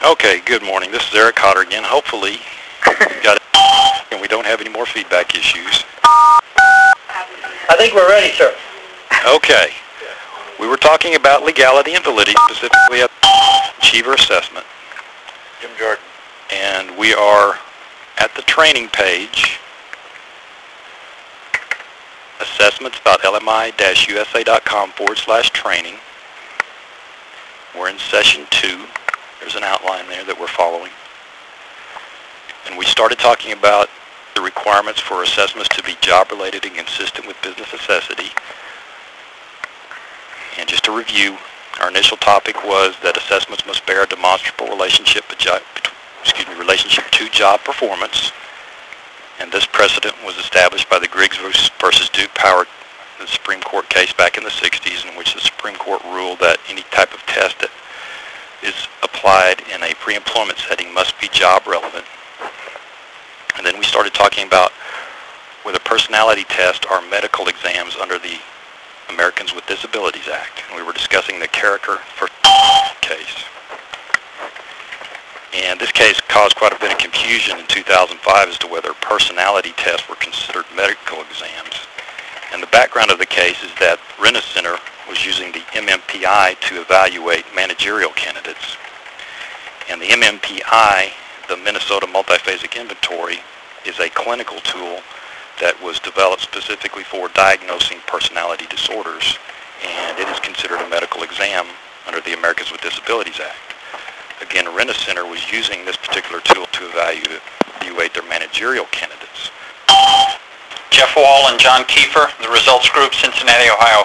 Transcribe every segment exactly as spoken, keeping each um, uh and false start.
Okay, good morning. This is Eric Cotter again. Hopefully, you got it, and we don't have any more feedback issues. I think we're ready, sir. Okay. We were talking about legality and validity, specifically at Achiever Assessment. Jim Jordan. And we are at the training page, assessments.lmi-usa.com forward slash training. We're in session two. There's an outline there that we're following. And we started talking about the requirements for assessments to be job-related and consistent with business necessity. And just to review, our initial topic was that assessments must bear a demonstrable relationship, excuse me, relationship to job performance. And this precedent was established by the Griggs versus Duke Power, the Supreme Court case back in the sixties, in which the Supreme Court ruled that any type of test that is applied in a pre-employment setting must be job relevant. And then we started talking about whether personality tests are medical exams under the Americans with Disabilities Act. And we were discussing the Carricker for case. And this case caused quite a bit of confusion in two thousand five as to whether personality tests were considered medical exams. And the background of the case is that Renner Center was using the M M P I to evaluate managerial candidates. And the M M P I, the Minnesota Multiphasic Inventory, is a clinical tool that was developed specifically for diagnosing personality disorders, and it is considered a medical exam under the Americans with Disabilities Act. Again, Renner Center was using this particular tool to evaluate their managerial candidates. Jeff Wall and John Kiefer, the Results Group, Cincinnati, Ohio.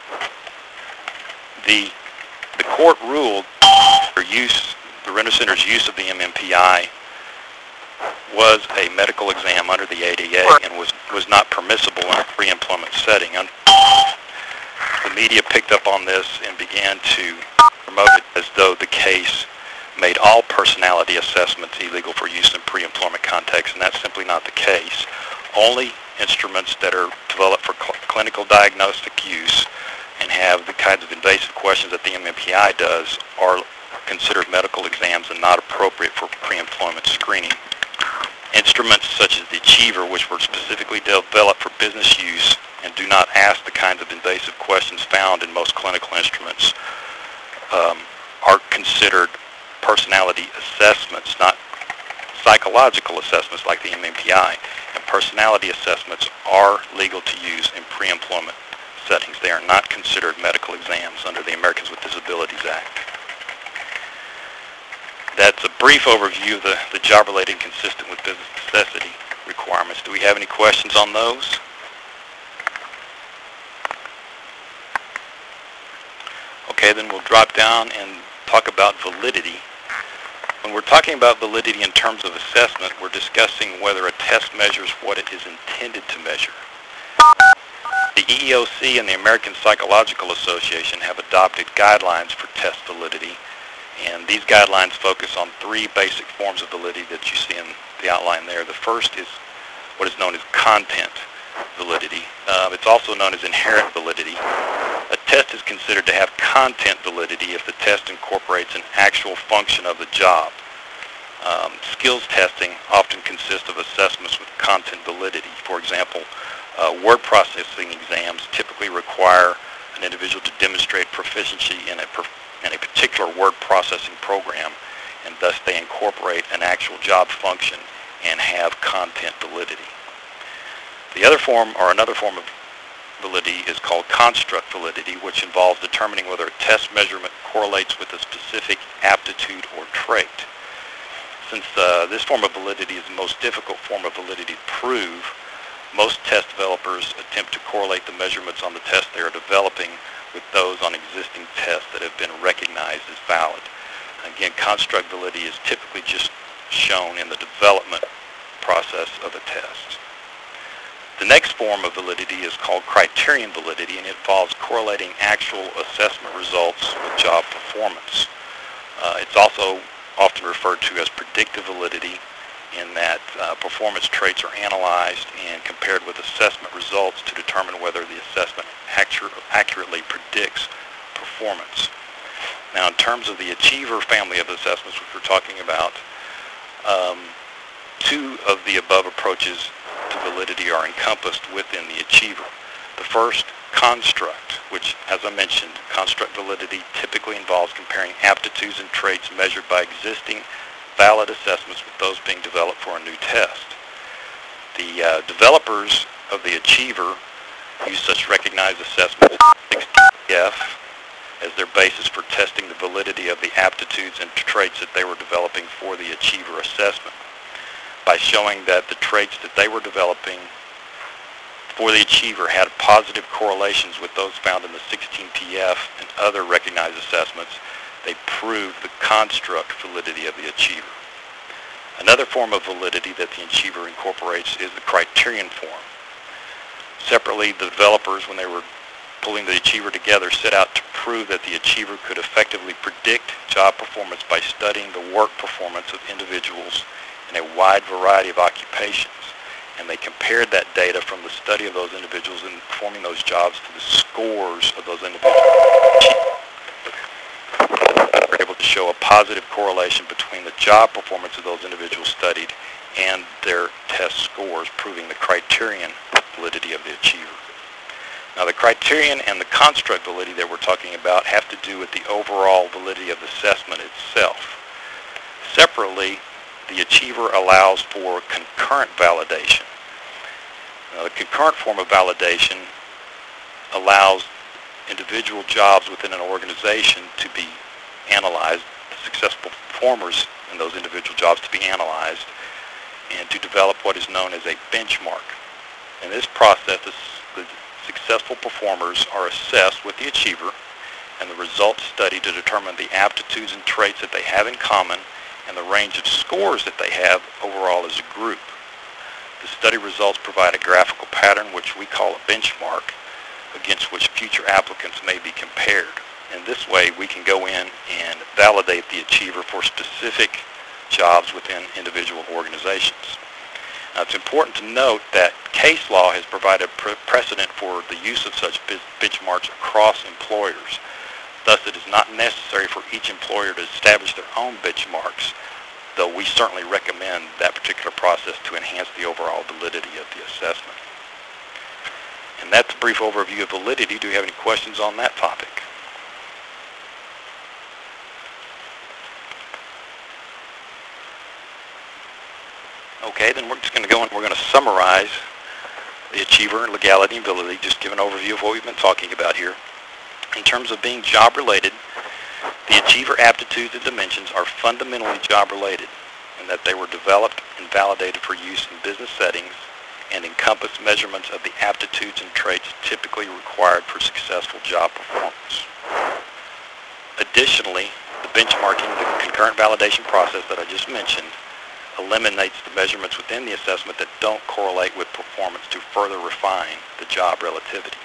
The, the court ruled for use, the Renner Center's use of the M M P I was a medical exam under the A D A and was, was not permissible in a pre-employment setting. The media picked up on this and began to promote it as though the case made all personality assessments illegal for use in pre-employment context, and that's simply not the case. Only instruments that are developed for cl- clinical diagnostic use and have the kinds of invasive questions that the M M P I does are considered medical exams and not appropriate for pre-employment screening. Instruments such as the Achiever, which were specifically developed for business use and do not ask the kinds of invasive questions found in most clinical instruments, um, are considered personality assessments, not psychological assessments like the M M P I. And personality assessments are legal to use in pre-employment settings. They are not considered medical exams under the Americans with Disabilities Act. That's a brief overview of the, the job-related consistent with business necessity requirements. Do we have any questions on those? Okay, then we'll drop down and talk about validity. When we're talking about validity in terms of assessment, we're discussing whether a test measures what it is intended to measure. The E E O C and the American Psychological Association have adopted guidelines for test validity, and these guidelines focus on three basic forms of validity that you see in the outline there. The first is what is known as content validity. Uh, it's also known as inherent validity. A test is considered to have content validity if the test incorporates an actual function of the job. Um, skills testing often consists of assessments with content validity. For example, uh, word processing exams typically require an individual to demonstrate proficiency in a, in a particular word processing program, and thus they incorporate an actual job function and have content validity. The other form, or another form of validity, is called construct validity, which involves determining whether a test measurement correlates with a specific aptitude or trait. Since uh, this form of validity is the most difficult form of validity to prove, most test developers attempt to correlate the measurements on the test they are developing with those on existing tests that have been recognized as valid. Again, construct validity is typically just shown in the development process of a test. The next form of validity is called criterion validity, and it involves correlating actual assessment results with job performance. Uh, it's also often referred to as predictive validity, in that uh, performance traits are analyzed and compared with assessment results to determine whether the assessment actu- accurately predicts performance. Now, in terms of the Achiever family of assessments, which we're talking about, um, two of the above approaches to validity are encompassed within the Achiever. The first, construct, which, as I mentioned, construct validity typically involves comparing aptitudes and traits measured by existing valid assessments with those being developed for a new test. The uh, developers of the Achiever use such recognized assessments as F as their basis for testing the validity of the aptitudes and traits that they were developing for the Achiever assessment, by showing that the traits that they were developing for the Achiever had positive correlations with those found in the sixteen P F and other recognized assessments. They proved the construct validity of the Achiever. Another form of validity that the Achiever incorporates is the criterion form. Separately, the developers, when they were pulling the Achiever together, set out to prove that the Achiever could effectively predict job performance by studying the work performance of individuals in a wide variety of occupations. And they compared that data from the study of those individuals and performing those jobs to the scores of those individuals. They were able to show a positive correlation between the job performance of those individuals studied and their test scores, proving the criterion validity of the Achiever. Now, the criterion and the construct validity that we're talking about have to do with the overall validity of the assessment itself. Separately, the Achiever allows for concurrent validation. Now, the concurrent form of validation allows individual jobs within an organization to be analyzed, the successful performers in those individual jobs to be analyzed, and to develop what is known as a benchmark. In this process, the successful performers are assessed with the Achiever and the results studied to determine the aptitudes and traits that they have in common and the range of scores that they have overall as a group. The study results provide a graphical pattern, which we call a benchmark, against which future applicants may be compared. In this way, we can go in and validate the Achiever for specific jobs within individual organizations. Now, it's important to note that case law has provided pre- precedent for the use of such benchmarks across employers. Thus, it is not necessary for each employer to establish their own benchmarks, though we certainly recommend that particular process to enhance the overall validity of the assessment. And that's a brief overview of validity. Do you have any questions on that topic? Okay, then we're just going to go and we're going to summarize the Achiever, legality, and validity, just give an overview of what we've been talking about here. In terms of being job-related, the Achiever aptitudes and dimensions are fundamentally job-related in that they were developed and validated for use in business settings and encompass measurements of the aptitudes and traits typically required for successful job performance. Additionally, the benchmarking, the concurrent validation process that I just mentioned, eliminates the measurements within the assessment that don't correlate with performance to further refine the job relativity.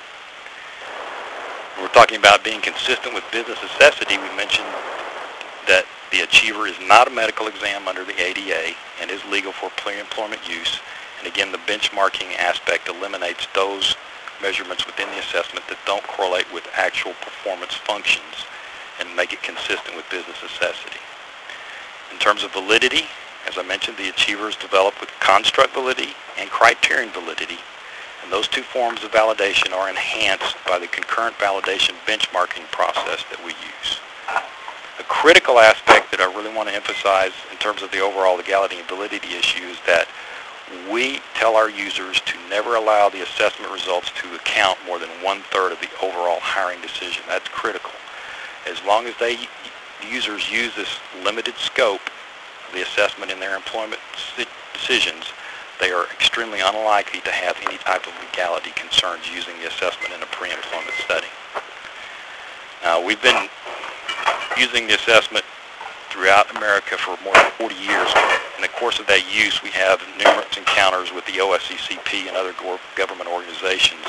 When we're talking about being consistent with business necessity, we mentioned that the Achiever is not a medical exam under the A D A and is legal for pre-employment use. And again, the benchmarking aspect eliminates those measurements within the assessment that don't correlate with actual performance functions and make it consistent with business necessity. In terms of validity, as I mentioned, the Achiever is developed with construct validity and criterion validity, and those two forms of validation are enhanced by the concurrent validation benchmarking process that we use. A critical aspect that I really want to emphasize in terms of the overall legality and validity issue is that we tell our users to never allow the assessment results to account more than one-third of the overall hiring decision. That's critical. As long as they users use this limited scope of the assessment in their employment decisions, they are extremely unlikely to have any type of legality concerns using the assessment in a pre-employment setting. Now, we've been using the assessment throughout America for more than forty years. In the course of that use, we have numerous encounters with the O S C C P and other government organizations.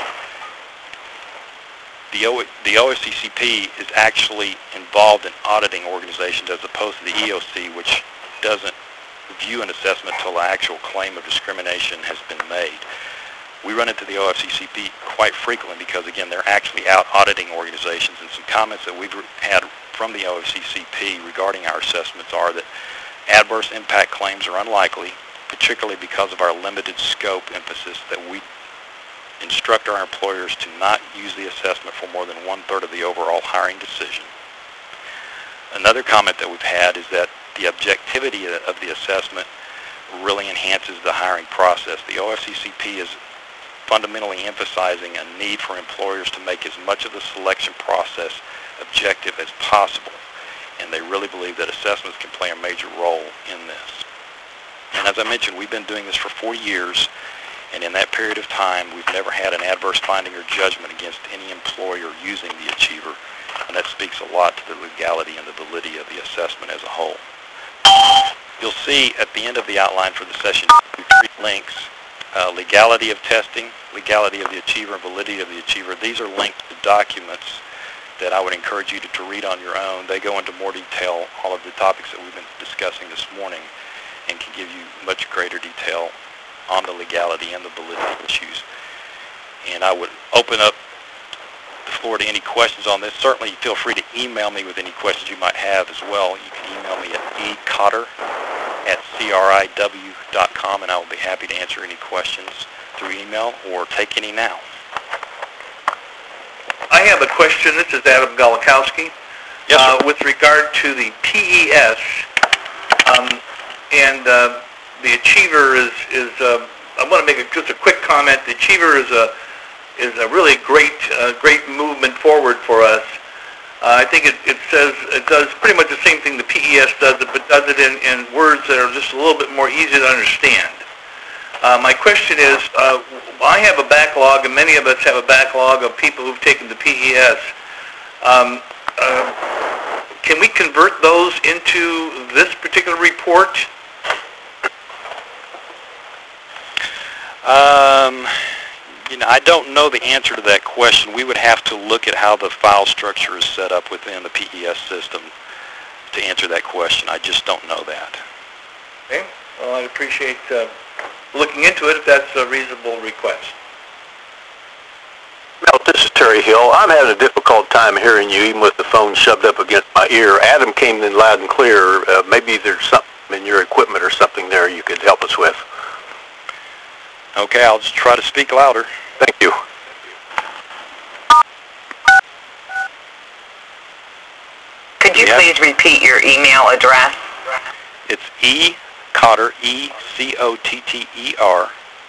The, o the O S C C P is actually involved in auditing organizations as opposed to the E O C, which doesn't review an assessment until an actual claim of discrimination has been made. We run into the O F C C P quite frequently because, again, they're actually out auditing organizations, and some comments that we've had from the O F C C P regarding our assessments are that adverse impact claims are unlikely, particularly because of our limited scope emphasis that we instruct our employers to not use the assessment for more than one-third of the overall hiring decision. Another comment that we've had is that the objectivity of the assessment really enhances the hiring process. The O F C C P is fundamentally emphasizing a need for employers to make as much of the selection process objective as possible, and they really believe that assessments can play a major role in this. And as I mentioned, we've been doing this for four years, and in that period of time, we've never had an adverse finding or judgment against any employer using the Achiever, and that speaks a lot to the legality and the validity of the assessment as a whole. You'll see at the end of the outline for the session three links: uh, legality of testing, legality of the Achiever, and validity of the Achiever. These are linked to documents that I would encourage you to, to read on your own. They go into more detail, all of the topics that we've been discussing this morning, and can give you much greater detail on the legality and the validity issues. And I would open up the floor to any questions on this. Certainly feel free to email me with any questions you might have as well. You can email me at e cotter at c r i w dot com, and I will be happy to answer any questions through email or take any now. I have a question. This is Adam Golikowski. Yes, sir. Uh, with regard to the P E S, um, and uh, the Achiever is, is uh, I want to make a, just a quick comment. The Achiever is a is a really great uh, great movement forward for us. Uh, I think it, it says it does pretty much the same thing the P E S does, but does it in, in words that are just a little bit more easy to understand. Uh, my question is, uh, I have a backlog, and many of us have a backlog of people who've taken the P E S. Um, uh, can we convert those into this particular report? Um, you know, I don't know the answer to that question. We would have to look at how the file structure is set up within the P E S system to answer that question. I just don't know that. Okay. Well, I'd appreciate uh, looking into it if that's a reasonable request. Well, this is Terry Hill. I'm having a difficult time hearing you, even with the phone shoved up against my ear. Adam came in loud and clear. Uh, maybe there's something in your equipment or something there you could help us with. Okay, I'll just try to speak louder. Thank you. Could you Yep. please repeat your email address? It's E Cotter, E C O T T E R,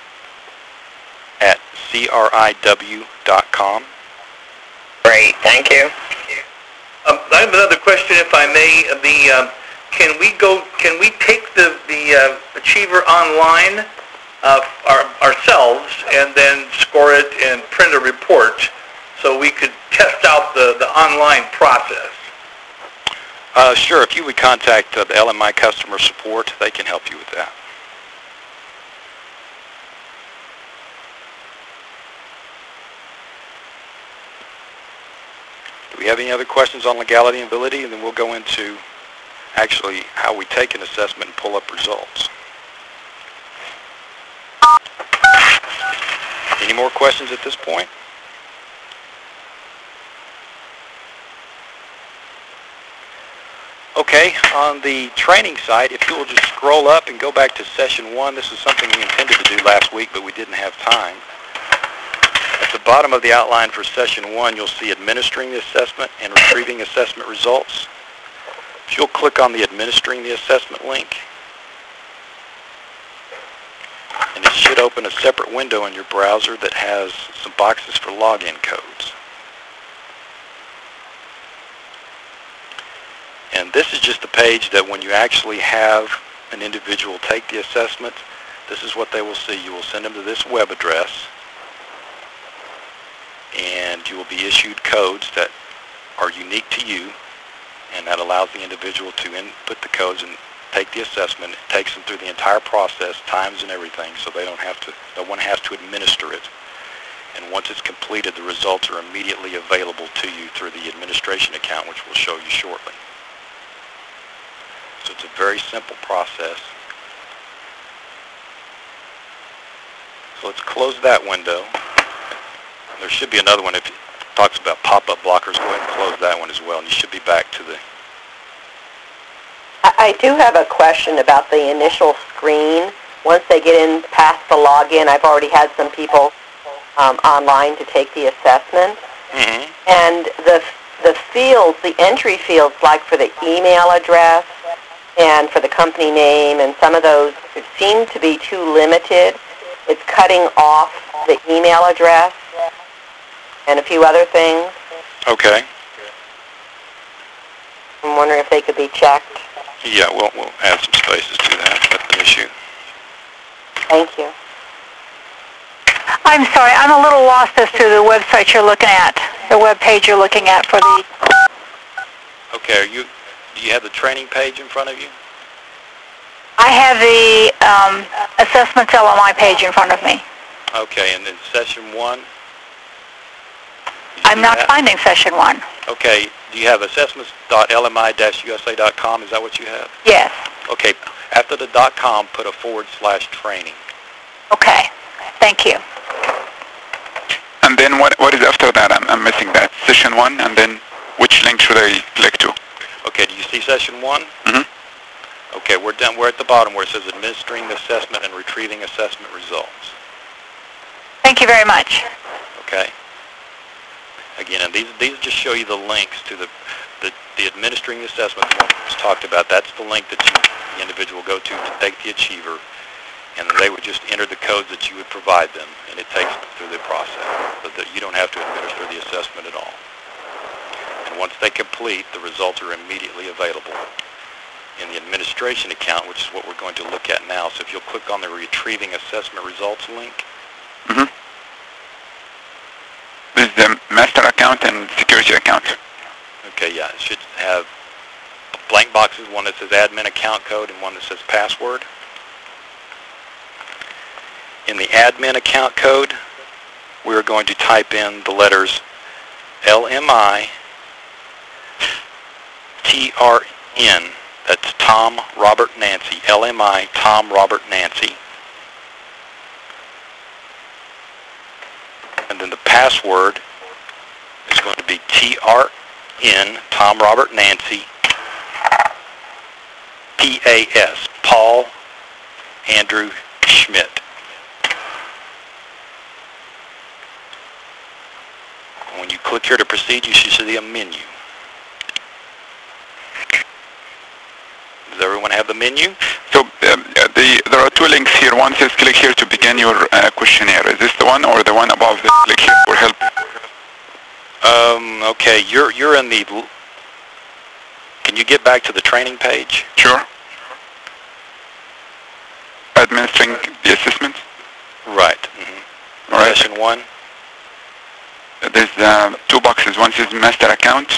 at C R I W dot com. Great, thank you. Um, I have another question, if I may. The uh, can we go? Can we take the the uh, Achiever online uh, our, ourselves and then score it and print a report so we could test out the the online process? Uh, sure, if you would contact uh, the L M I customer support, they can help you with that. Do we have any other questions on legality and validity? And then we'll go into actually how we take an assessment and pull up results. Any more questions at this point? Okay, on the training site, if you will just scroll up and go back to session one, this is something we intended to do last week, but we didn't have time. At the bottom of the outline for session one, you'll see administering the assessment and retrieving assessment results. If you'll click on the administering the assessment link, and it should open a separate window in your browser that has some boxes for login codes. And this is just a page that when you actually have an individual take the assessment, this is what they will see. You will send them to this web address, and you will be issued codes that are unique to you, and that allows the individual to input the codes and take the assessment. It takes them through the entire process, times and everything, so they don't have to, no one has to administer it. And once it's completed, the results are immediately available to you through the administration account, which we'll show you shortly. So it's a very simple process. So let's close that window. There should be another one if it talks about pop-up blockers. Go ahead and close that one as well, and you should be back to the... I, I do have a question about the initial screen. Once they get in past the login, I've already had some people um, online to take the assessment. Mm-hmm. And the the fields, the entry fields, like for the email address and for the company name, and some of those seem to be too limited. It's cutting off the email address and a few other things. Okay. I'm wondering if they could be checked. Yeah, we'll, we'll add some spaces to that. That's an issue. Thank you. I'm sorry, I'm a little lost as to the website you're looking at, the web page you're looking at for the... Okay, are you, do you have the training page in front of you? I have the um, Assessments L M I page in front of me. Okay, and then session one? I'm not finding session one. Okay, do you have assessments dot L M I dash U S A dot com? Is that what you have? Yes. Okay, after the .com, put a forward slash training. Okay. Thank you. And then what, what is after that? I'm, I'm missing that. Session one, and then which link should I click to? Okay, do you see session one? Mm-hmm. Okay, we're done. We're at the bottom where it says administering the assessment and retrieving assessment results. Thank you very much. Okay. Again, and these these just show you the links to the the, the administering the assessment the one that was talked about. That's the link that you, the individual will go to to take the achiever, and they would just enter the codes that you would provide them, and it takes them through the process, so that you don't have to administer the assessment at all. And once they complete, the results are immediately available in the administration account, which is what we're going to look at now. So if you'll click on the retrieving assessment results link. Mm-hmm. This is the master account and security account. Okay, yeah, it should have blank boxes, one that says admin account code and one that says password. In the admin account code, we're going to type in the letters L M I T R N. That's Tom, Robert, Nancy. L M I, Tom, Robert, Nancy. And then the password is going to be T R N, Tom, Robert, Nancy, P A S, Paul, Andrew, Schmidt. When you click here to proceed, you should see a menu. Does everyone have the menu? So um, the, there are two links here. One says click here to begin your uh, questionnaire. Is this the one or the one above the click here for help? Um, okay, you're, you're in the... Can you get back to the training page? Sure. Administering the assessment? Right. Mm-hmm. All right. Session one? There's uh, two boxes. One says master account.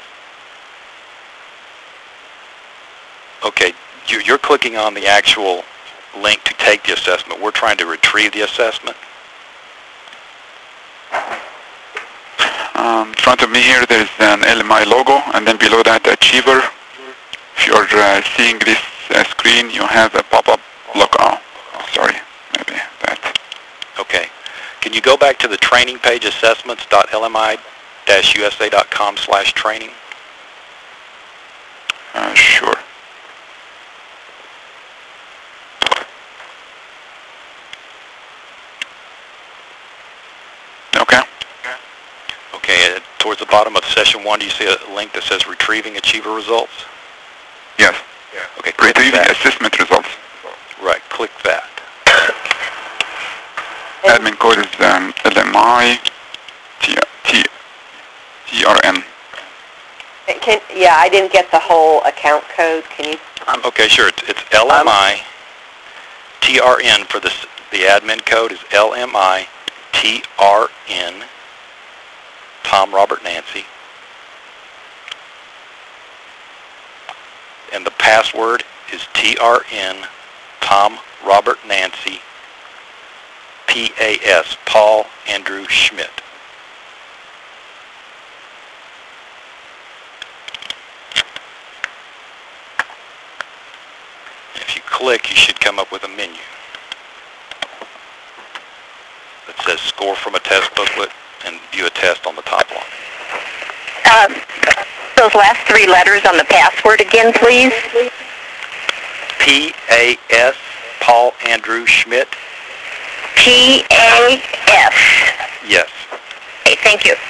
Okay, you're, you're clicking on the actual link to take the assessment. We're trying to retrieve the assessment. Um, in front of me here, there's an L M I logo, and then below that, Achiever. If you're uh, seeing this uh, screen, you have a pop-up logo. Oh, sorry, maybe that. Okay. Can you go back to the training page, assessments dot L M I dash U S A dot com slash training? Uh, sure. Okay. Okay, uh, towards the bottom of session one, do you see a link that says retrieving achiever results? Yes. Okay, click Retrieving that. assessment results. Right, click that. Admin code is um, L M I T R N. Can, yeah, I didn't get the whole account code. Can you? Um, okay, sure. It's, it's L M I T R N for the, s- the admin code is L M I T R N, Tom, Robert, Nancy. And the password is T R N, Tom, Robert, Nancy, P A S, Paul, Andrew, Schmidt. If you click, you should come up with a menu. score from a test booklet and view a test on the top line. Um, those last three letters on the password again, please. P A S, Paul Andrew Schmidt. P A S. Yes. Okay, thank you.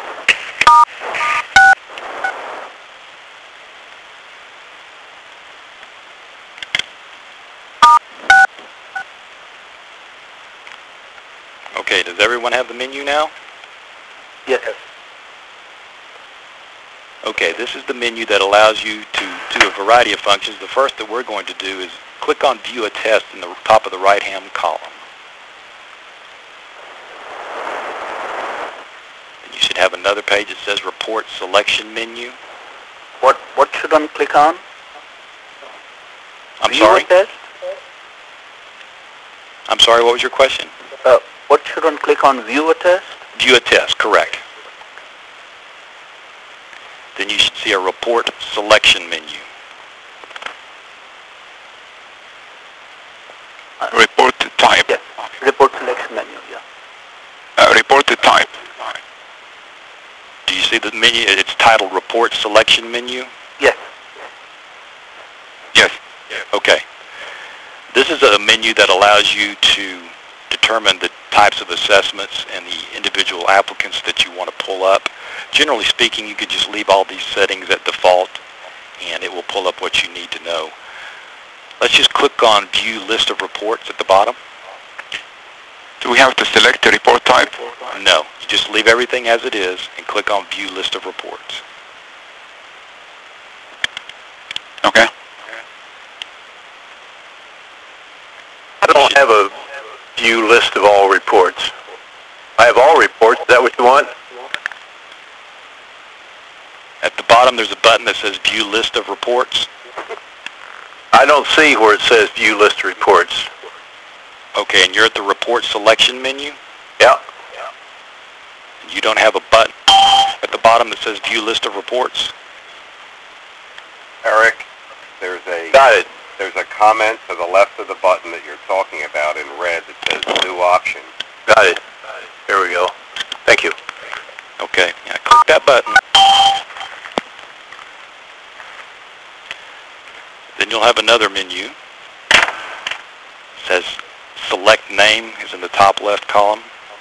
Okay, does everyone have the menu now? Yes. Okay, this is the menu that allows you to do a variety of functions. The first that we're going to do is click on View a Test in the top of the right-hand column. And you should have another page that says Report Selection Menu. What what should one click on? I'm View sorry? a test? I'm sorry, what was your question? Uh, what should one click on? View a test? View a Test, correct. Then you should see a Report Selection menu. Uh, report type. Yes. Report selection menu, yeah. Uh, report type. Do you see the menu? It's titled Report Selection Menu? Yes. Yes. Okay. This is a menu that allows you to determine the types of assessments and the individual applicants that you want to pull up. Generally speaking, you could just leave all these settings at default and it will pull up what you need to know. Let's just click on View List of Reports at the bottom. Do we have to select a report type? No, you just leave everything as it is and click on View List of Reports. Okay. I don't have a view list of all reports. I have all reports. Is that what you want? At the bottom there's a button that says View List of Reports. I don't see where it says view list of reports. Okay, and you're at the Report Selection menu? Yeah. You don't have a button at the bottom that says View List of Reports? Eric, there's a Got it. there's a comment to the left of the button that you're talking about in red that says New Option. Got it. There we go. Thank you. Okay, yeah, click that button. Then you'll have another menu. It says Select Name is in the top left column.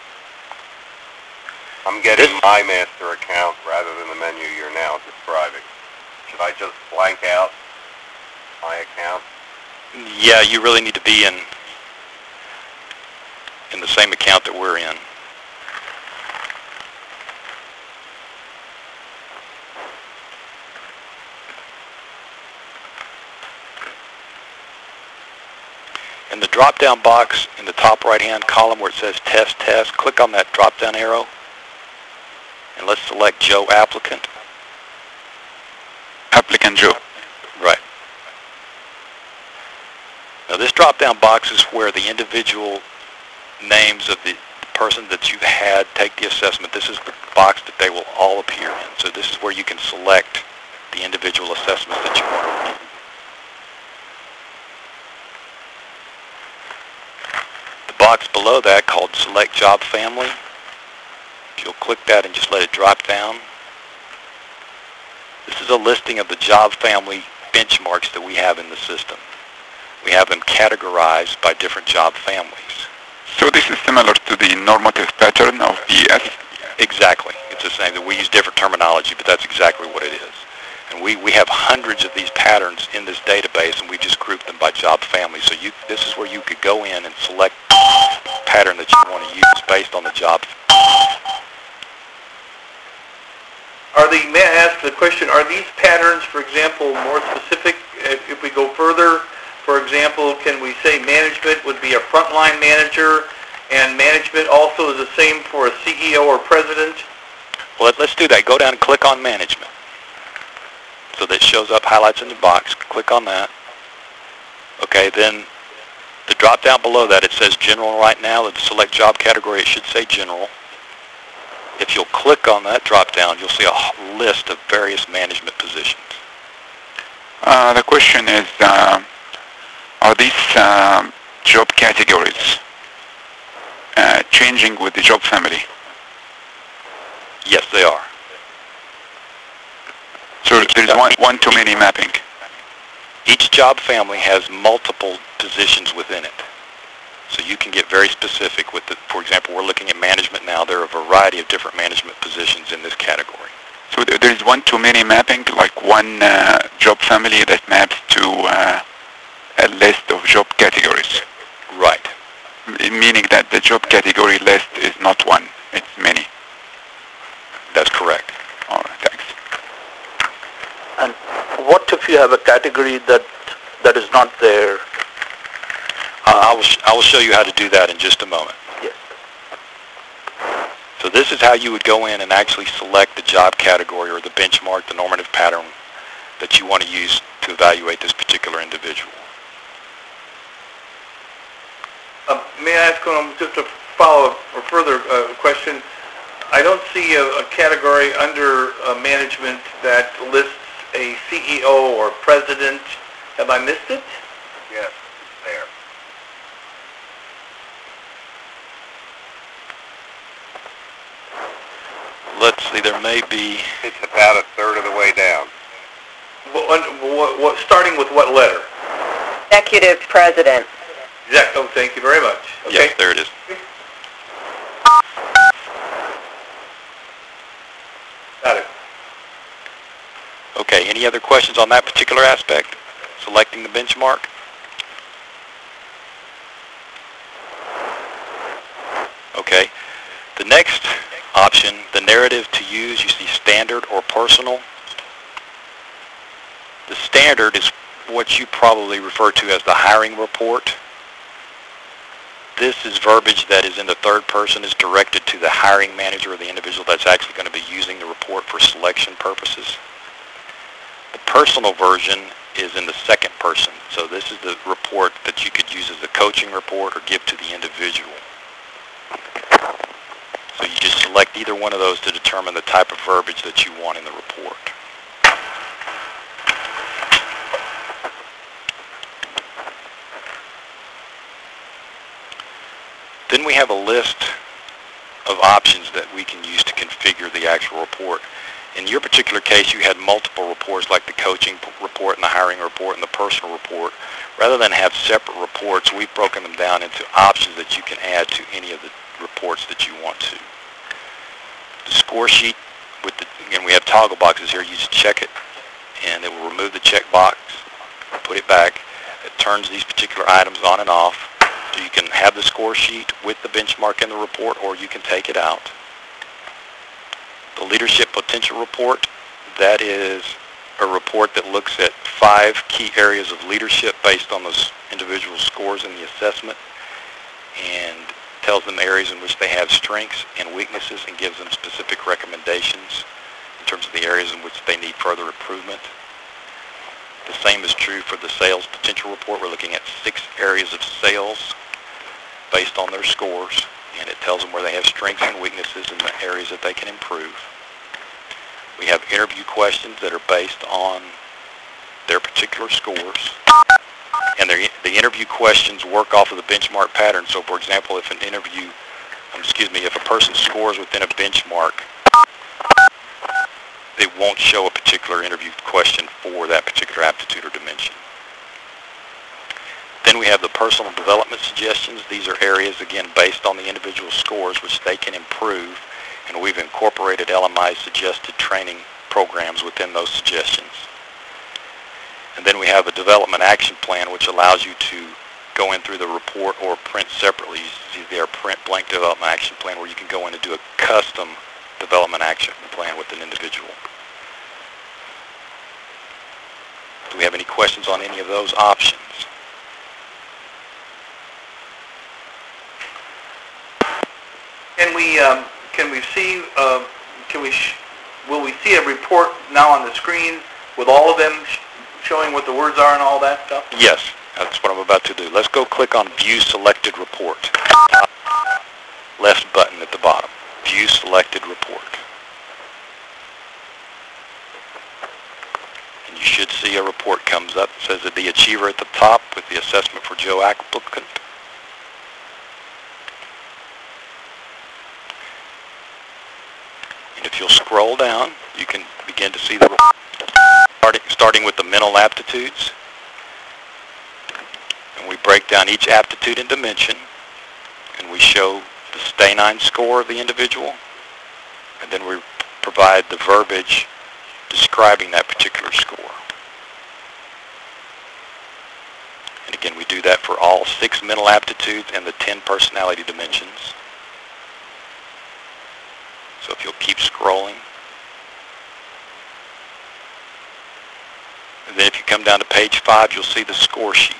I'm getting This- my master account rather than the menu you're now describing. Should I just blank out my account? Yeah, you really need to be in in the same account that we're in. In the drop-down box in the top right-hand column where it says Test Test, click on that drop-down arrow and let's select Joe Applicant. Applicant Joe. Right. Now this drop-down box is where the individual names of the person that you had take the assessment, this is the box that they will all appear in. So this is where you can select the individual assessments that you want to review. The box below that called Select Job Family, if you'll click that and just let it drop down, this is a listing of the job family benchmarks that we have in the system. We have them categorized by different job families. So this is similar to the normative pattern of B S? Exactly. It's the same. We use different terminology, but that's exactly what it is. And we, we have hundreds of these patterns in this database, and we just group them by job family. So you, this is where you could go in and select the pattern that you want to use based on the job. Are the, may I ask the question, are these patterns, for example, more specific? If, if we go further, for example, can we say management would be a frontline manager, and management also is the same for a C E O or president? Well, let, let's do that. Go down and click on management. So that shows up, highlights in the box. Click on that. Okay, then the drop down below that, it says general right now. The select job category, it should say general. If you'll click on that drop down, you'll see a list of various management positions. Uh, the question is, uh, are these um, job categories uh, changing with the job family? Yes, they are. So there's one, one too many mapping. Each job family has multiple positions within it. So you can get very specific with the, for example, we're looking at management now. There are a variety of different management positions in this category. So there- there's one too many mapping, like one uh, job family that maps to uh, a list of job categories. Right. M- meaning that the job category list is not one, it's many. That's correct. All right, thanks. And what if you have a category that that is not there? Uh, I will sh- I will show you how to do that in just a moment. Yes. So this is how you would go in and actually select the job category or the benchmark, the normative pattern that you want to use to evaluate this particular individual. Uh, may I ask um, just a follow-up or further uh, question? I don't see a, a category under uh, management that lists a C E O or president. Have I missed it? Yes, it's there. Let's see, there may be, It's about a third of the way down. What, what, what, starting with what letter? Executive president. Exactly. Oh, thank you very much. Okay. yes, there it is. Got it. Okay, any other questions on that particular aspect? Selecting the benchmark? Okay. The next option, the narrative to use, you see standard or personal. The standard is what you probably refer to as the hiring report. This is verbiage that is in the third person, is directed to the hiring manager or the individual that's actually going to be using the report for selection purposes. The personal version is in the second person. So this is the report that you could use as a coaching report or give to the individual. So you just select either one of those to determine the type of verbiage that you want in the report. Then we have a list of options that we can use to configure the actual report. In your particular case, you had multiple reports like the coaching p- report and the hiring report and the personal report. Rather than have separate reports, we've broken them down into options that you can add to any of the reports that you want to. The score sheet, with the, again, we have toggle boxes here. You just check it, and it will remove the check box, put it back. It turns these particular items on and off. So you can have the score sheet with the benchmark in the report, or you can take it out. The leadership potential report, that is a report that looks at five key areas of leadership based on those individual scores in the assessment, and tells them areas in which they have strengths and weaknesses and gives them specific recommendations in terms of the areas in which they need further improvement. The same is true for the sales potential report. We're looking at six areas of sales based on their scores, and it tells them where they have strengths and weaknesses and the areas that they can improve. We have interview questions that are based on their particular scores, and the interview questions work off of the benchmark pattern. So, for example, if an interview, um, excuse me, if a person scores within a benchmark, it won't show a particular interview question for that particular aptitude or dimension. Then we have the personal development suggestions. These are areas, again, based on the individual scores, which they can improve, and we've incorporated L M I's suggested training programs within those suggestions. And then we have a development action plan, which allows you to go in through the report or print separately. You see there, print blank development action plan, where you can go in and do a custom development action plan with an individual. Do we have any questions on any of those options? Can we um, can we see uh, can we sh- will we see a report now on the screen with all of them sh- showing what the words are and all that stuff? Yes, that's what I'm about to do. Let's go click on View Selected Report. Left button at the bottom. View Selected Report. And you should see a report comes up. It says that the achiever at the top with the assessment for Joe applicant. If you'll scroll down, you can begin to see the starting, starting with the mental aptitudes. And we break down each aptitude and dimension, and we show the Stanine score of the individual, and then we provide the verbiage describing that particular score. And again, we do that for all six mental aptitudes and the ten personality dimensions. So if you'll keep scrolling. And then if you come down to page five, you'll see the score sheet.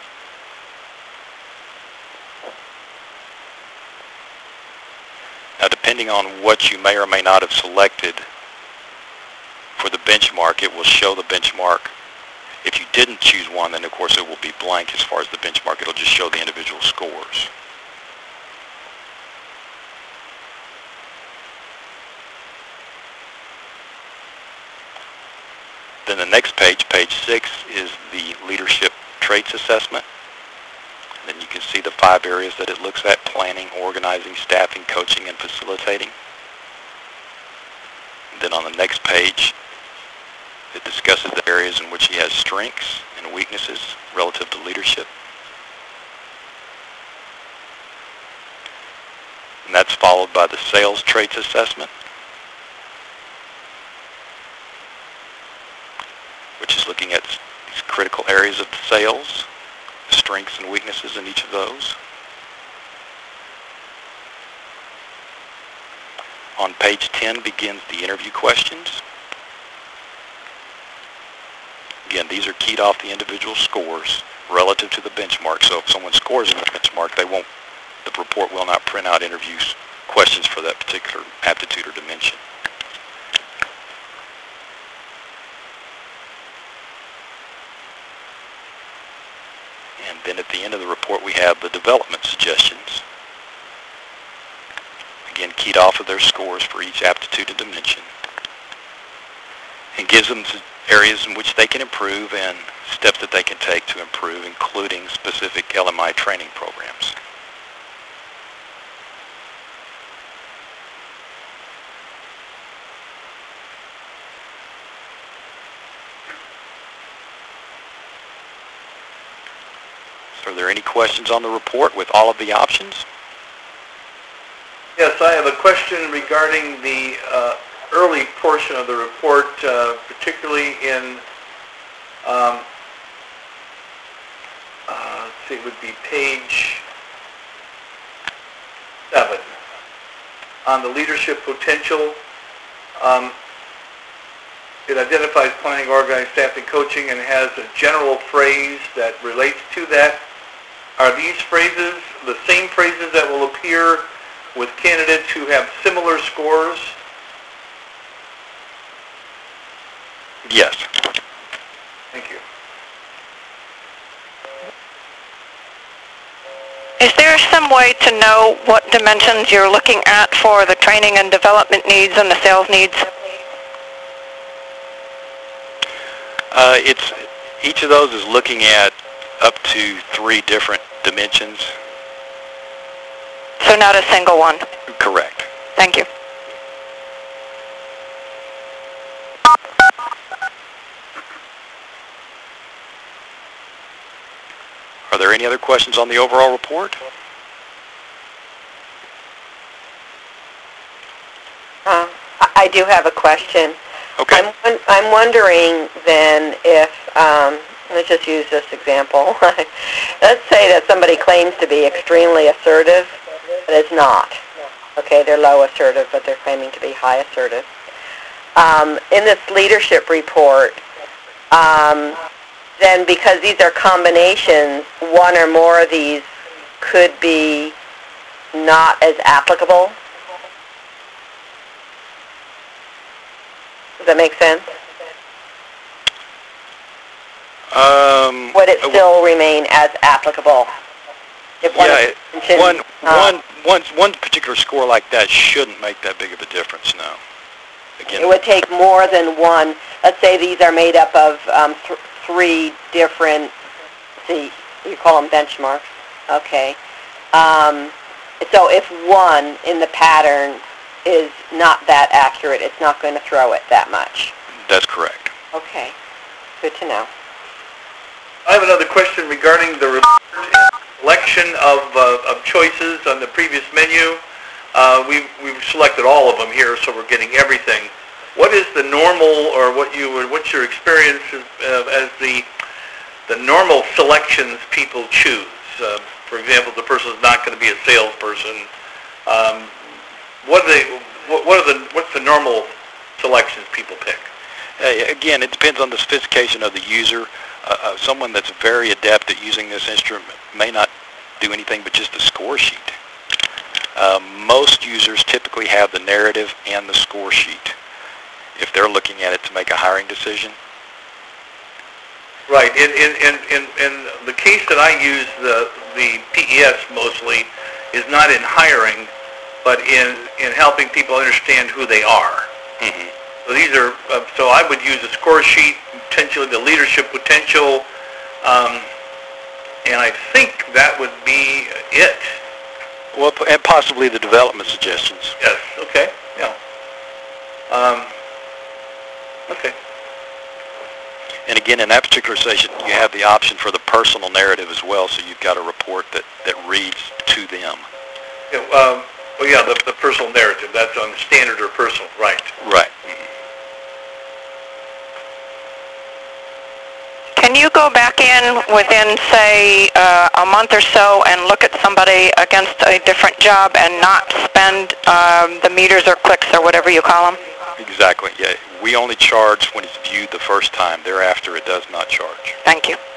Now, depending on what you may or may not have selected for the benchmark, it will show the benchmark. If you didn't choose one, then of course it will be blank as far as the benchmark. It'll just show the individual scores. Then the next page, page six, is the leadership traits assessment. And then you can see the five areas that it looks at: planning, organizing, staffing, coaching, and facilitating. And then on the next page, it discusses the areas in which he has strengths and weaknesses relative to leadership. And that's followed by the sales traits assessment, which is looking at these critical areas of the sales, strengths and weaknesses in each of those. On page ten begins the interview questions. Again, these are keyed off the individual scores relative to the benchmark. So if someone scores in the benchmark, they won't, the report will not print out interview questions for that particular aptitude or dimension. And then at the end of the report, we have the development suggestions. Again, keyed off of their scores for each aptitude and dimension. And gives them areas in which they can improve and steps that they can take to improve, including specific L M I training programs. So are there any questions on the report with all of the options? Yes, I have a question regarding the uh, early portion of the report, uh, particularly in, um, uh, let's see, it would be page seven, on the leadership potential. Um, it identifies planning, organizing, staffing, coaching, and has a general phrase that relates to that. Are these phrases the same phrases that will appear with candidates who have similar scores? Yes. Thank you. Is there some way to know what dimensions you're looking at for the training and development needs and the sales needs? Uh, it's each of those is looking at up to three different dimensions. So not a single one? Correct. Thank you. Are there any other questions on the overall report? Uh, I do have a question. Okay. I'm, I'm wondering then if, um, let's just use this example. Let's say that somebody claims to be extremely assertive, but is not. Okay, they're low assertive, but they're claiming to be high assertive. Um, in this leadership report, um, then because these are combinations, one or more of these could be not as applicable. Does that make sense? Um, Would it still remain as applicable? If one yeah, is mentioned, one, uh, one, one, one particular score like that shouldn't make that big of a difference, no. Again, it would take more than one. Let's say these are made up of um, th three different, see, you call them benchmarks, okay. Um, so if one in the pattern is not that accurate. It's not going to throw it that much. That's correct. Okay. Good to know. I have another question regarding the report and selection of, uh, of choices on the previous menu. Uh, we've, we've selected all of them here, so we're getting everything. What is the normal, or what you would, what's your experience uh, as the the normal selections people choose? Uh, for example, the person is not going to be a salesperson. Um, what are they? What, what are the? What's the normal selections people pick? Uh, again, it depends on the sophistication of the user. Uh, uh, someone that's very adept at using this instrument may not do anything but just a score sheet. Uh, most users typically have the narrative and the score sheet if they're looking at it to make a hiring decision. Right. In in in in, in the case that I use, the the P E S mostly is not in hiring, but in in helping people understand who they are. Mm-hmm. So these are, uh, so I would use a score sheet, potentially the leadership potential, um, and I think that would be it. Well, and possibly the development suggestions. Yes, okay, yeah. Um, okay. And again, in that particular session, you have the option for the personal narrative as well, so you've got a report that, that reads to them. Yeah, um, well, yeah, the, the personal narrative, that's on standard or personal, right. Right. Can you go back in within, say, uh, a month or so and look at somebody against a different job and not spend um, the meters or clicks or whatever you call them? Exactly, yeah. We only charge when it's viewed the first time. Thereafter, it does not charge. Thank you.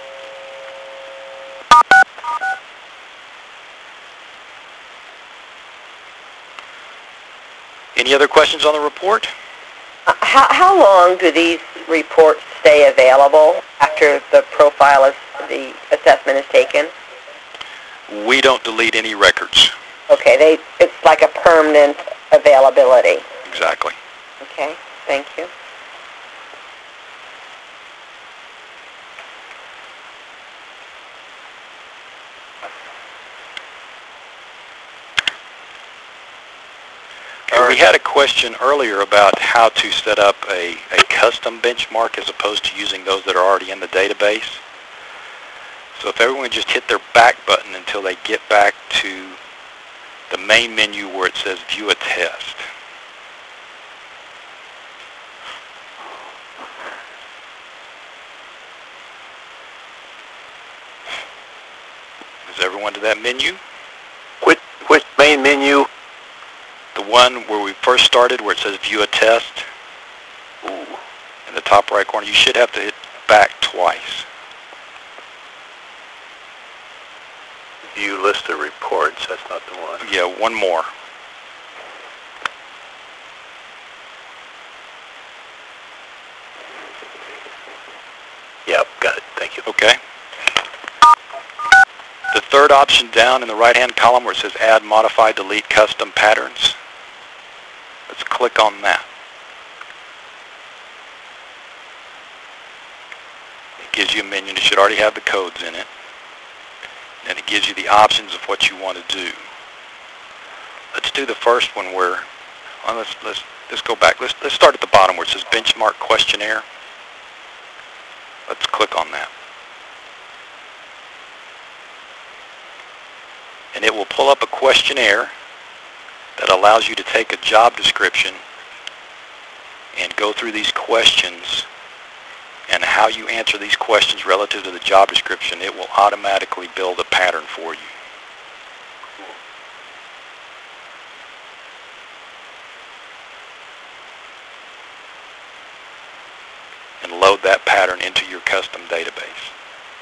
Any other questions on the report? Uh, how, how long do these reports stay available after the profile is, the assessment is taken? We don't delete any records. Okay, they, it's like a permanent availability. Exactly. Okay, thank you. We had a question earlier about how to set up a, a custom benchmark as opposed to using those that are already in the database. So if everyone just hit their back button until they get back to the main menu where it says View a Test. Is everyone to that menu? Which, which main menu? The one where we first started where it says View a Test. Ooh, in the top right corner. You should have to hit back twice. View list of reports. That's not the one. Yeah, one more. Yep, got it. Thank you. Okay. The third option down in the right-hand column where it says Add, Modify, Delete Custom Patterns. Let's click on that. It gives you a menu that should already have the codes in it. And it gives you the options of what you want to do. Let's do the first one where, well, let's, let's, let's go back. Let's, let's start at the bottom where it says Benchmark Questionnaire. Let's click on that. And it will pull up a questionnaire that allows you to take a job description and go through these questions, and how you answer these questions relative to the job description, it will automatically build a pattern for you. And load that pattern into your custom database.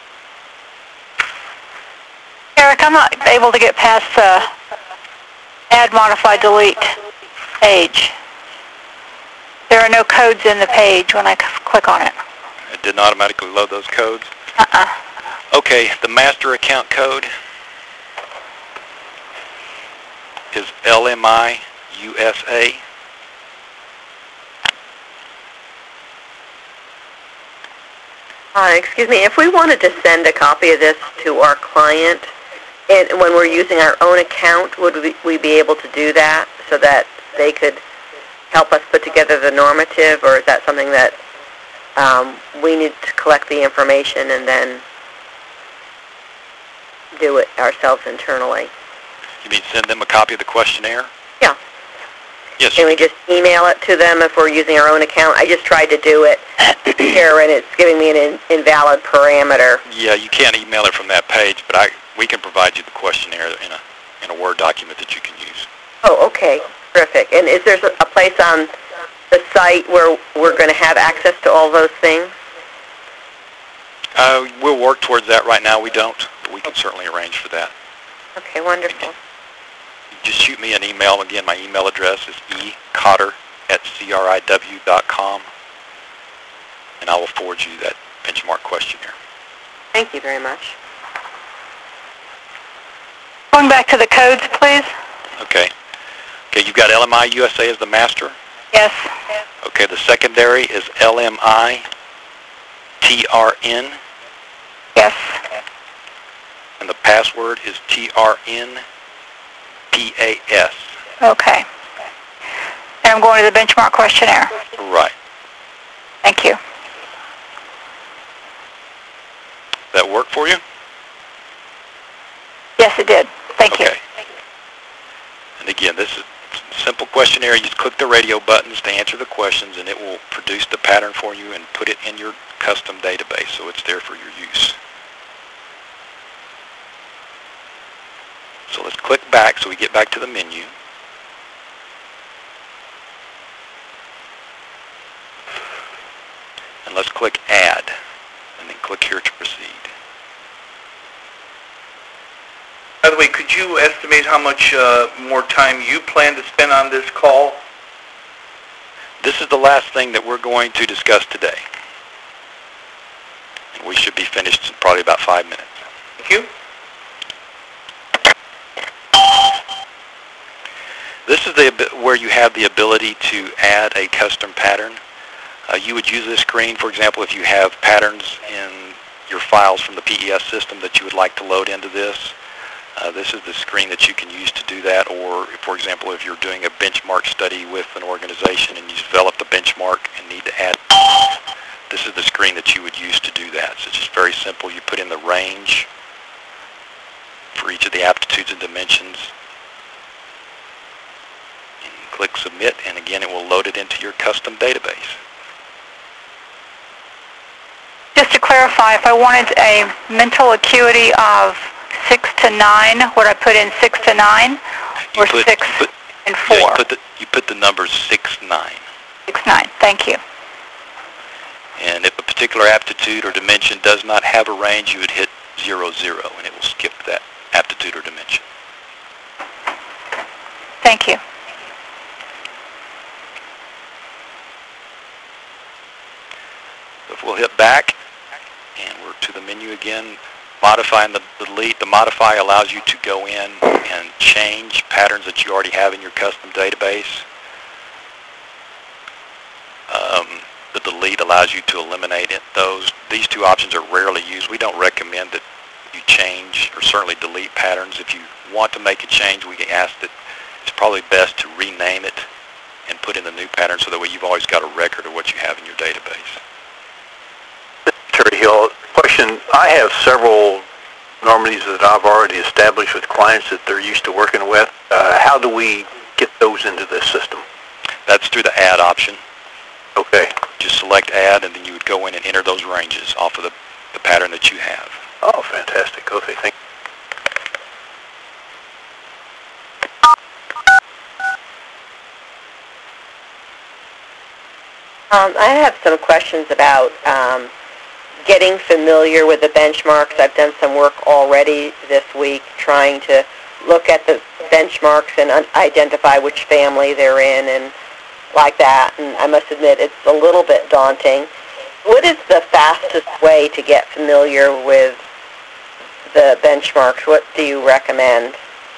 Eric, I'm not able to get past the Add, Modify, Delete page. There are no codes in the page when I click on it. It didn't automatically load those codes? Uh-uh. Okay, the master account code is L M I U S A. Uh, excuse me, if we wanted to send a copy of this to our client, and when we're using our own account, would we, we be able to do that so that they could help us put together the normative, or is that something that um, we need to collect the information and then do it ourselves internally? You mean send them a copy of the questionnaire? Yeah. Yes. Can we just email it to them if we're using our own account? I just tried to do it here, and it's giving me an in, invalid parameter. Yeah, you can't email it from that page, but I we can provide you the questionnaire in a in a Word document that you can use. Oh, okay. Terrific. And is there a place on the site where we're going to have access to all those things? Uh, we'll work towards that. Right now we don't, but we can certainly arrange for that. Okay, wonderful. Just shoot me an email. Again, my email address is e cotter at c r i w dot com, and I will forward you that benchmark questionnaire. Thank you very much. Going back to the codes, please. Okay. Okay, you've got L M I U S A as the master? Yes. Okay, the secondary is L M I T R N, Yes. and the password is T R N P A S. Okay. And I'm going to the benchmark questionnaire. Right. Thank you. That work for you? Yes, it did. Thank Okay. you. And again, this is a simple questionnaire. You just click the radio buttons to answer the questions, and it will produce the pattern for you and put it in your custom database, so it's there for your use. So let's click back so we get back to the menu. And let's click Add, and then click here to proceed. By the way, could you estimate how much uh, more time you plan to spend on this call? This is the last thing that we're going to discuss today. And we should be finished in probably about five minutes. Thank you. This is the where you have the ability to add a custom pattern. Uh, you would use this screen, for example, if you have patterns in your files from the P E S system that you would like to load into this. Uh, this is the screen that you can use to do that, or, for example, if you're doing a benchmark study with an organization and you develop the benchmark and need to add, this is the screen that you would use to do that. So it's just very simple. You put in the range for each of the aptitudes and dimensions, and click Submit, and again, it will load it into your custom database. Just to clarify, if I wanted a mental acuity of six to nine, would I put in six to nine, You or put- six you put- and four? Yeah, you put the, you put the numbers six, nine. Six, nine. Thank you. And if a particular aptitude or dimension does not have a range, you would hit zero, zero, and it will skip that aptitude or dimension. Thank you. So if we'll hit back, and we're to the menu again, modify and the delete. The modify allows you to go in and change patterns that you already have in your custom database. Um, the delete allows you to eliminate it. Those these two options are rarely used. We don't recommend that you change or certainly delete patterns. If you want to make a change, we ask that it's probably best to rename it and put in the new pattern, so that way you've always got a record of what you have in your database. Terry Hill, question. I have several normalities that I've already established with clients that they're used to working with. Uh, how do we get those into this system? That's through the Add option. Okay. Just select Add, and then you would go in and enter those ranges off of the, the pattern that you have. Oh, fantastic. Okay, thank you. Um, I have some questions about um, getting familiar with the benchmarks. I've done some work already this week trying to look at the benchmarks and un- identify which family they're in and like that. And I must admit, it's a little bit daunting. What is the fastest way to get familiar with the benchmarks? What do you recommend?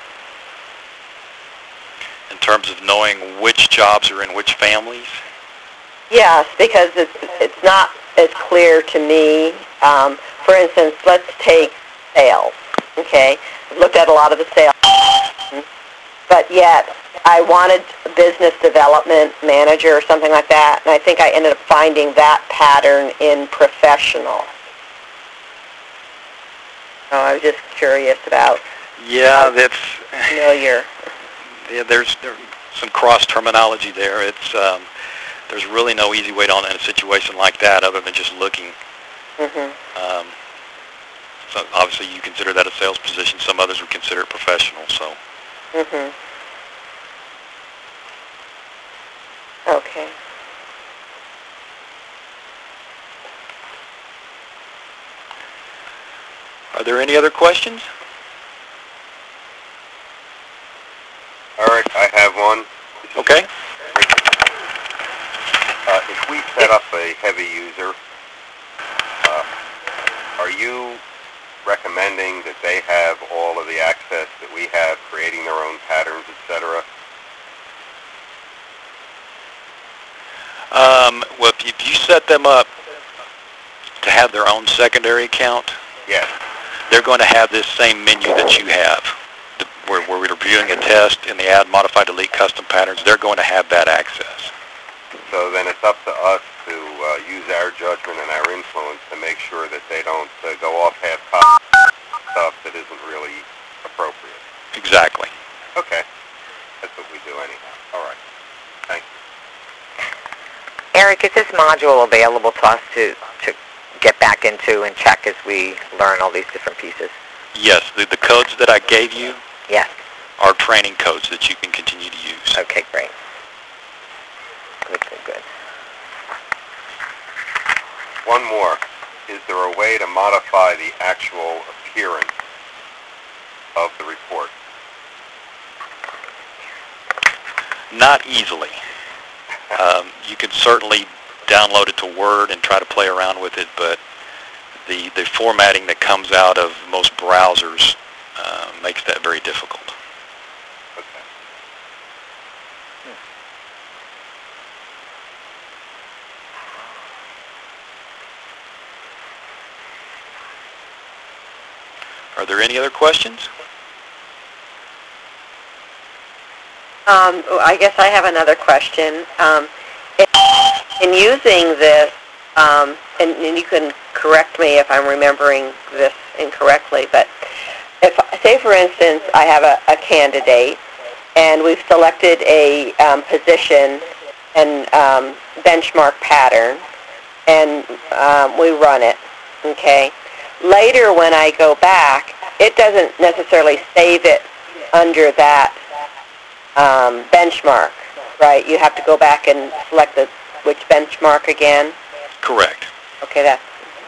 In terms of knowing which jobs are in which families? Yes, because it's it's not as clear to me. Um, for instance, let's take sales. Okay, I've looked at a lot of the sales, but yet I wanted a business development manager or something like that, and I think I ended up finding that pattern in professional. So I was just curious about Yeah, that's familiar. yeah. There's there's some cross terminology there. It's um, there's really no easy way to on in a situation like that other than just looking. Mhm. Um, so obviously you consider that a sales position. Some others would consider it professional. So Mhm. Okay. are there any other questions? Eric, I have one. Okay. Uh, if we set up a heavy user, uh, are you recommending that they have all of the access that we have, creating their own patterns, et cetera? Um, well, if you, if you set them up to have their own secondary account, Yes. they're going to have this same menu that you have. The, where, where we're reviewing a test in the add, modify, delete, custom patterns, they're going to have that access. So then it's up to us to uh, use our judgment and our influence to make sure that they don't uh, go off half-cocked stuff that isn't really appropriate. Exactly. Okay. That's what we do anyhow. All right. Thank you. Eric, is this module available to us to, to get back into and check as we learn all these different pieces? Yes, the, the codes that I gave you Yes. are training codes that you can continue to use. Okay, great. Good, good, good. One more. Is there a way to modify the actual appearance of the report? Not easily. Um, you can certainly download it to Word and try to play around with it, but the, the formatting that comes out of most browsers uh, makes that very difficult. Okay. Are there any other questions? Um, I guess I have another question. Um, in, in using this, um, and, and you can correct me if I'm remembering this incorrectly, but if, say for instance, I have a, a candidate and we've selected a um, position and um, benchmark pattern, and um, we run it, okay? Later when I go back, it doesn't necessarily save it under that um, benchmark, right? You have to go back and select the, which benchmark again? Correct. Okay, that's...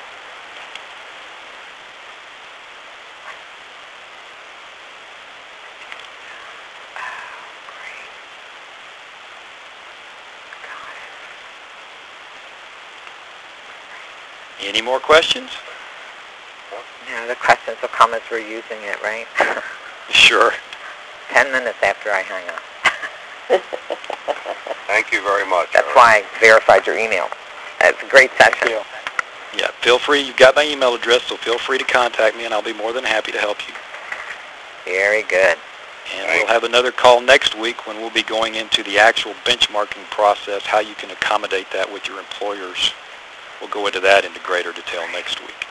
Any more questions? Yeah, the questions or comments we're using it, right? Sure. Ten minutes after I hang up. Thank you very much. That's Eric. why I verified your email. It's a great session. Yeah, feel free. You've got my email address, so feel free to contact me, and I'll be more than happy to help you. Very good. And we'll have another call next week when we'll be going into the actual benchmarking process, how you can accommodate that with your employers. We'll go into that into greater detail next week.